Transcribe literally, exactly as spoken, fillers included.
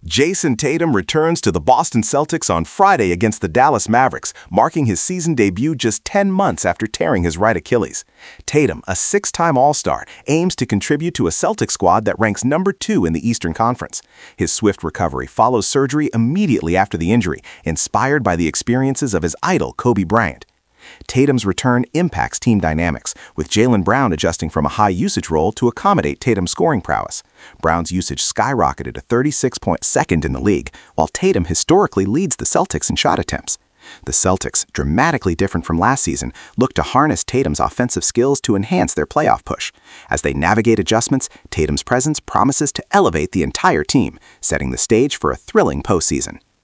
Jason Tatum returns to the Boston Celtics on Friday against the Dallas Mavericks, marking his season debut just ten months after tearing his right Achilles. Tatum, a six-time All-Star, aims to contribute to a Celtics squad that ranks number two in the Eastern Conference. His swift recovery follows surgery immediately after the injury, inspired by the experiences of his idol Kobe Bryant. Tatum's return impacts team dynamics, with Jaylen Brown adjusting from a high-usage role to accommodate Tatum's scoring prowess. Brown's usage skyrocketed to thirty-six point second in the league, while Tatum historically leads the Celtics in shot attempts. The Celtics, dramatically different from last season, look to harness Tatum's offensive skills to enhance their playoff push. As they navigate adjustments, Tatum's presence promises to elevate the entire team, setting the stage for a thrilling postseason.